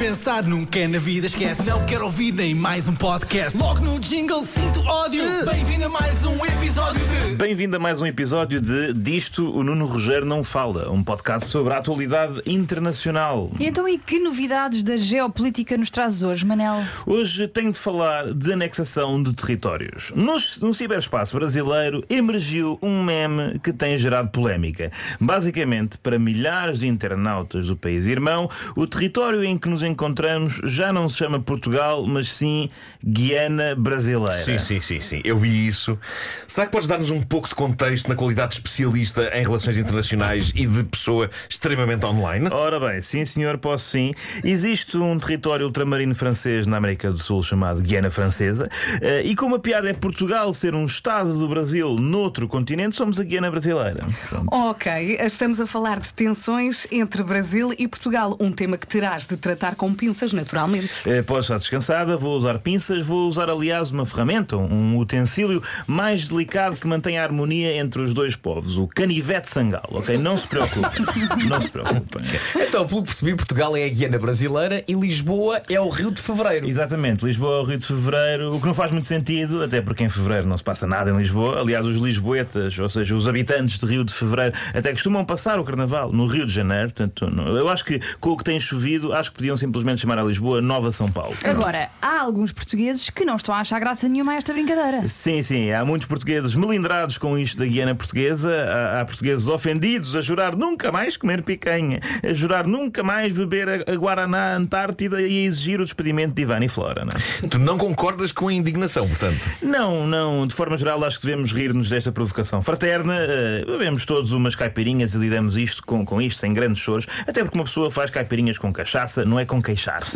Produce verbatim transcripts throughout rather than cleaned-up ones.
pensar nunca é na vida, esquece. Não quero ouvir nem mais um podcast. Logo no jingle sinto ódio. Bem-vindo a mais um episódio de... Bem-vindo a mais um episódio de Disto o Nuno Rogério Não Fala, um podcast sobre a atualidade internacional. E então, e que novidades da geopolítica nos trazes hoje, Manel? Hoje tenho de falar de anexação de territórios. No, no ciberespaço brasileiro emergiu um meme que tem gerado polémica. Basicamente, para milhares de internautas do país irmão, o território em que nos encontramos já não se chama Portugal, mas sim Guiana Brasileira. Sim, sim, sim, sim. Eu vi isso. Será que podes dar-nos um pouco de contexto na qualidade de especialista em relações internacionais e de pessoa extremamente online? Ora bem, sim senhor, posso sim. Existe um território ultramarino francês na América do Sul chamado Guiana Francesa, e como a piada é Portugal ser um estado do Brasil noutro continente, somos a Guiana Brasileira. Pronto. Ok, estamos a falar de tensões entre Brasil e Portugal, um tema que terás de tratar com pinças, naturalmente. É, posso estar descansada, vou usar pinças, vou usar aliás uma ferramenta, um utensílio mais delicado que mantém a harmonia entre os dois povos, o canivete sangal, ok? Não se preocupem, não se preocupem. Então, pelo que percebi, Portugal é a Guiana Brasileira e Lisboa é o Rio de Fevereiro. Exatamente, Lisboa é o Rio de Fevereiro, o que não faz muito sentido, até porque em Fevereiro não se passa nada em Lisboa. Aliás, os lisboetas, ou seja, os habitantes de Rio de Fevereiro, até costumam passar o Carnaval no Rio de Janeiro. Portanto, eu acho que com o que tem chovido, acho que podiam simplesmente chamar a Lisboa Nova São Paulo. Agora, há alguns portugueses que não estão a achar graça nenhuma a esta brincadeira. Sim, sim, há muitos portugueses melindrados com isto da Guiana Portuguesa. Há, há portugueses ofendidos a jurar nunca mais comer picanha, a jurar nunca mais beber a, a Guaraná Antártida e a exigir o despedimento de Ivana e Flora, não é? Tu não concordas com a indignação, portanto? Não, não, de forma geral acho que devemos rir-nos desta provocação fraterna. uh, Bebemos todos umas caipirinhas e lidamos isto com, com isto sem grandes choros. Até porque uma pessoa faz caipirinhas com cachaça, não é com queixar-se.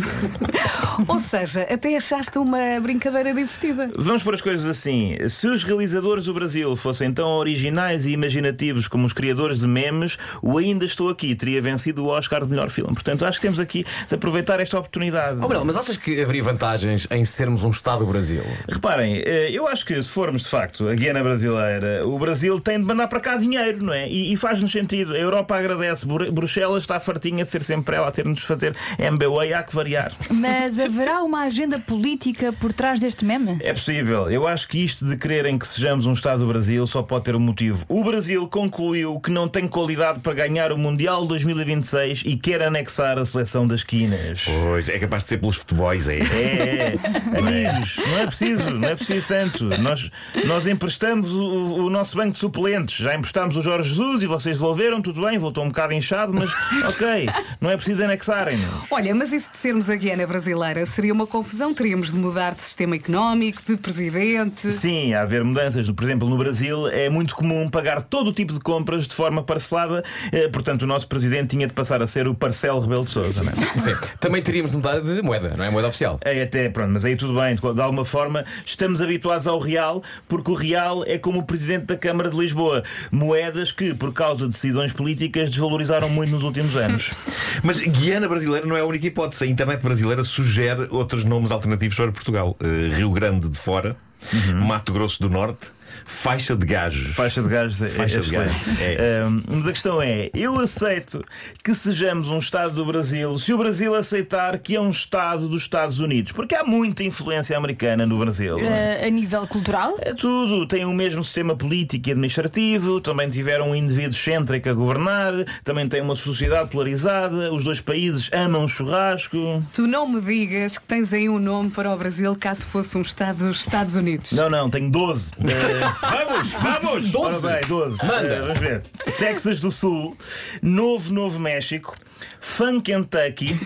Ou seja, até achaste uma brincadeira divertida. Vamos pôr as coisas assim. Se os realizadores do Brasil fossem tão originais e imaginativos como os criadores de memes, o Ainda Estou Aqui teria vencido o Oscar de melhor filme. Portanto, acho que temos aqui de aproveitar esta oportunidade. Oh, Manuel, mas achas que haveria vantagens em sermos um Estado-Brasil? Reparem, eu acho que se formos de facto a Guiana Brasileira, o Brasil tem de mandar para cá dinheiro, não é? E, e faz-nos sentido. A Europa agradece. Bruxelas está fartinha de ser sempre ela a ter-nos de fazer M B A, há que variar. Mas haverá uma agenda política por trás deste meme? É possível. Eu acho que isto de quererem que sejamos um Estado do Brasil só pode ter um motivo. O Brasil concluiu que não tem qualidade para ganhar o Mundial dois mil e vinte e seis e quer anexar a seleção das quinas. Pois, é capaz de ser pelos futebols, é? É, amigos, não é preciso, não é preciso tanto. Nós, nós emprestamos o, o nosso banco de suplentes. Já emprestámos o Jorge Jesus e vocês devolveram, tudo bem, voltou um bocado inchado, mas ok, não é preciso anexarem. Olha, mas isso de sermos a Guiana Brasileira seria uma confusão? Teríamos de mudar de sistema económico, de presidente? Sim, há haver mudanças. Por exemplo, no Brasil é muito comum pagar todo o tipo de compras de forma parcelada. Portanto, o nosso presidente tinha de passar a ser o Marcelo Rebelo de Sousa, não é? Sim. Também teríamos de mudar de moeda, não é? Moeda oficial. É, até, pronto, mas aí tudo bem. De alguma forma estamos habituados ao real, porque o real é como o presidente da Câmara de Lisboa. Moedas que, por causa de decisões políticas, desvalorizaram muito nos últimos anos. Mas Guiana Brasileira não é a única hipótese. A internet brasileira sugere outros nomes alternativos para Portugal. uh, Rio Grande de Fora, uhum. Mato Grosso do Norte, Faixa de Gajos. Faixa de Gajos é, Faixa é de Gajos. É. Um, mas a questão é: eu aceito que sejamos um Estado do Brasil se o Brasil aceitar que é um Estado dos Estados Unidos, porque há muita influência americana no Brasil. Uh, a nível cultural? É tudo. Tem o mesmo sistema político e administrativo. Também tiveram um indivíduo excêntrico a governar. Também tem uma sociedade polarizada. Os dois países amam churrasco. Tu não me digas que tens aí um nome para o Brasil caso fosse um Estado dos Estados Unidos. Não, não, tenho doze. uh, Vamos, vamos! doze! Ora bem, doze. Manda. Uh, vamos ver. Texas do Sul, Novo Novo México, Fun Kentucky,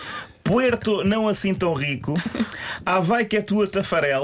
Puerto Não Assim Tão Rico, Havaí que é tua Tafarel,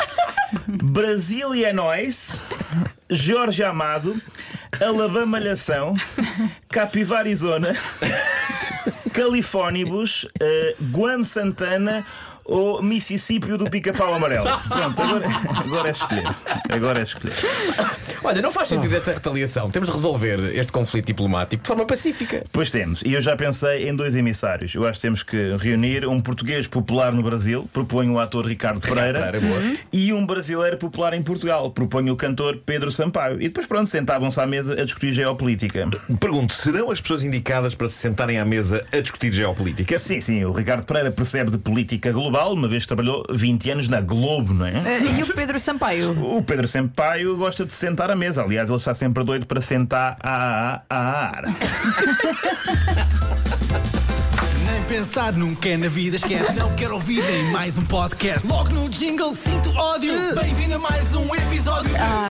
Brasília é Nós, Jorge Amado, Alabama Malhação, Capiva Arizona, Califórnibus, uh, Guam Santana ou Mississippi do Pica-Pau Amarelo? Pronto, agora, agora é escolher. Agora é escolher. Olha, não faz sentido esta retaliação. Temos de resolver este conflito diplomático de forma pacífica. Pois temos, e eu já pensei em dois emissários. Eu acho que temos que reunir um português popular no Brasil, proponho o ator Ricardo Pereira, Pereira, boa. e um brasileiro popular em Portugal, proponho o cantor Pedro Sampaio. E depois, pronto, sentavam-se à mesa a discutir geopolítica. Pergunto, serão as pessoas indicadas para se sentarem à mesa a discutir geopolítica? Sim, sim, o Ricardo Pereira percebe de política global, uma vez que trabalhou vinte anos na Globo, não é? Uh, e o Pedro Sampaio? O Pedro Sampaio gosta de sentar à mesa. Aliás, ele está sempre doido para sentar a a ar. Nem pensar nunca é na vida, esquece. Não quero ouvir nem mais um podcast. Logo no jingle sinto ódio. Bem-vindo a mais um episódio.